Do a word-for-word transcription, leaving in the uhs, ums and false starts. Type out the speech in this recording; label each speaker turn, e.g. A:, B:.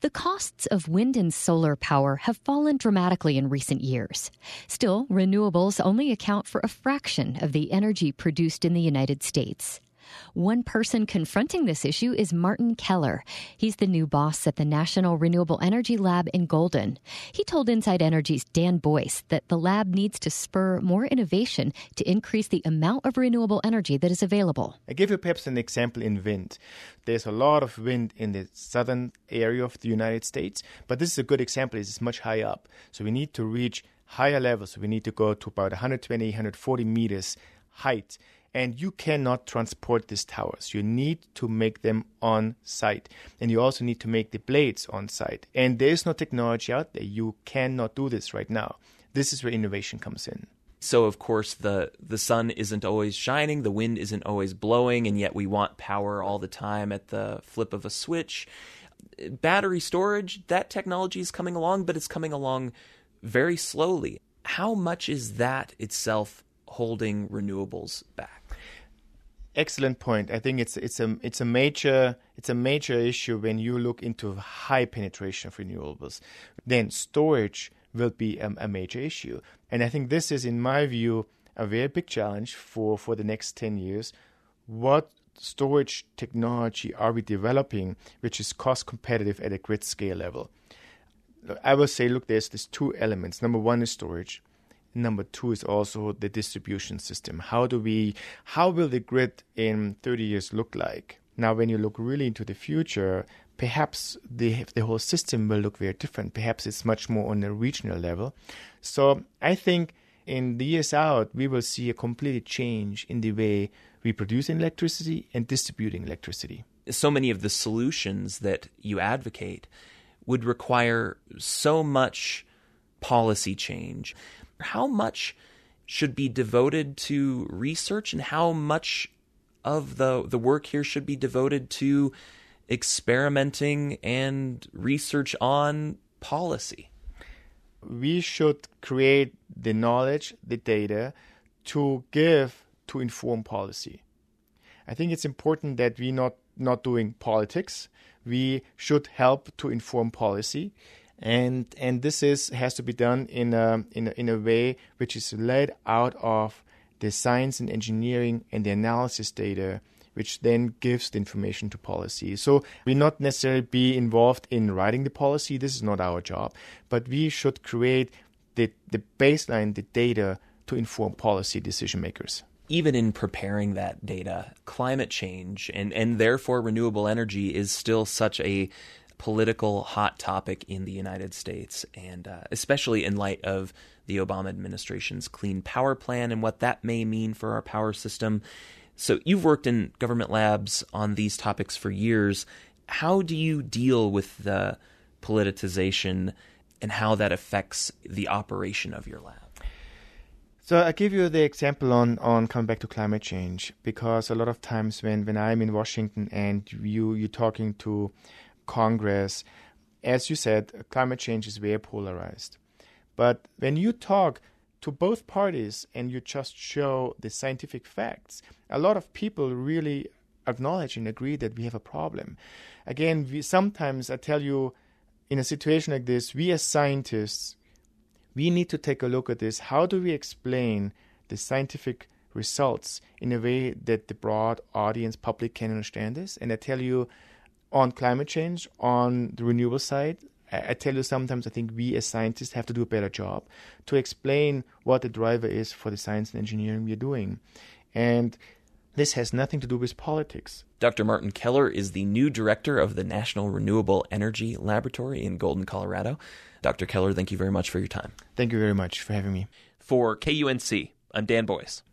A: The costs of wind and solar power have fallen dramatically in recent years. Still, renewables only account for a fraction of the energy produced in the United States. One person confronting this issue is Martin Keller. He's the new boss at the National Renewable Energy Lab in Golden. He told Inside Energy's Dan Boyce that the lab needs to spur more innovation to increase the amount of renewable energy that is available.
B: I give you perhaps an example in wind. There's a lot of wind in the southern area of the United States, but this is a good example. It's much higher up. So we need to reach higher levels. We need to go to about one hundred twenty, one hundred forty meters height. And you cannot transport these towers. You need to make them on site. And you also need to make the blades on site. And there is no technology out there. You cannot do this right now. This is where innovation comes in.
C: So, of course, the, the sun isn't always shining, the wind isn't always blowing, and yet we want power all the time at the flip of a switch. Battery storage, that technology is coming along, but it's coming along very slowly. How much is that itself holding renewables back?
B: Excellent point. I think it's it's a it's a major it's a major issue when you look into high penetration of renewables. Then storage will be a, a major issue, and I think this is, in my view, a very big challenge for, for the next ten years. What storage technology are we developing which is cost competitive at a grid scale level? I will say, look, there's these two elements. Number one is storage. Number two is also the distribution system. How do we, how will the grid in thirty years look like? Now, when you look really into the future, perhaps the the whole system will look very different. Perhaps it's much more on a regional level. So I think in the years out, we will see a complete change in the way we produce electricity and distributing electricity.
C: So many of the solutions that you advocate would require so much policy change. How much should be devoted to research, and how much of the, the work here should be devoted to experimenting and research on policy?
B: We should create the knowledge, the data, to give, to inform policy. I think it's important that we're not, not doing politics. We should help to inform policy. And and this is has to be done in a, in a in a way which is led out of the science and engineering and the analysis data, which then gives the information to policy. So we not necessarily be involved in writing the policy. This is not our job, but we should create the the baseline, the data to inform policy decision makers.
C: Even in preparing that data, climate change and and therefore renewable energy is still such a political hot topic in the United States, and uh, especially in light of the Obama administration's Clean Power Plan and what that may mean for our power system. So you've worked in government labs on these topics for years. How do you deal with the politicization and how that affects the operation of your lab?
B: So I give you the example on, on coming back to climate change, because a lot of times when, when I'm in Washington and you, you're talking to Congress, as you said, climate change is very polarized. But when you talk to both parties and you just show the scientific facts, a lot of people really acknowledge and agree that we have a problem. Again, we sometimes, I tell you, in a situation like this, we as scientists, we need to take a look at this. How do we explain the scientific results in a way that the broad audience, public, can understand this? And I tell you, on climate change, on the renewable side, I tell you sometimes I think we as scientists have to do a better job to explain what the driver is for the science and engineering we're doing. And this has nothing to do with politics.
C: Doctor Martin Keller is the new director of the National Renewable Energy Laboratory in Golden, Colorado. Doctor Keller, thank you very much for your time.
B: Thank you very much for having me.
C: For K U N C, I'm Dan Boyce.